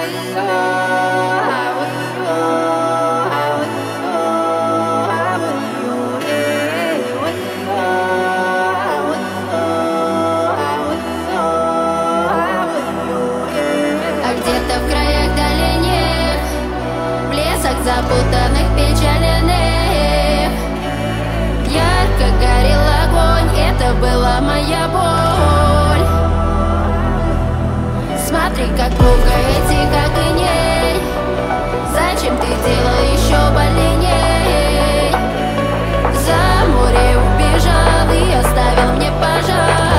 Где-то в краях дальних, в лесах запутанных, печальных, ярко горел огонь, это была моя боль. Смотри, как пугает и как и ней, зачем ты делал еще больней? За море убежал и оставил мне пожар.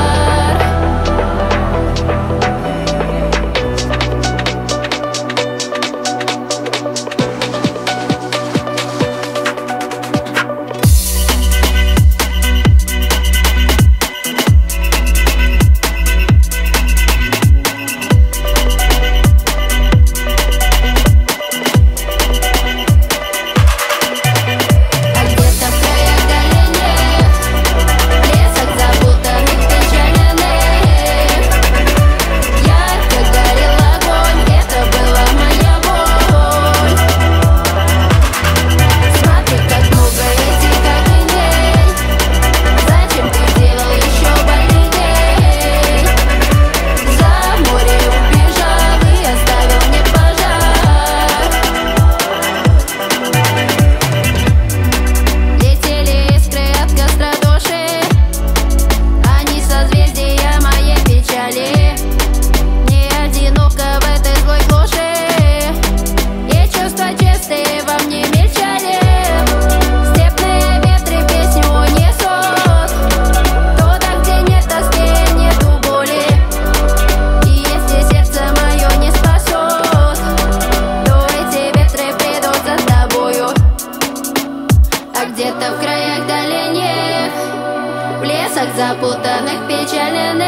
Где-то в краях дальних, в лесах запутанных, печальных,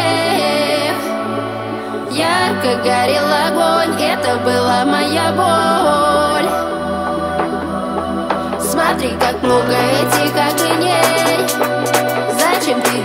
ярко горел огонь, это была моя боль. Смотри, как много этих огней, зачем ты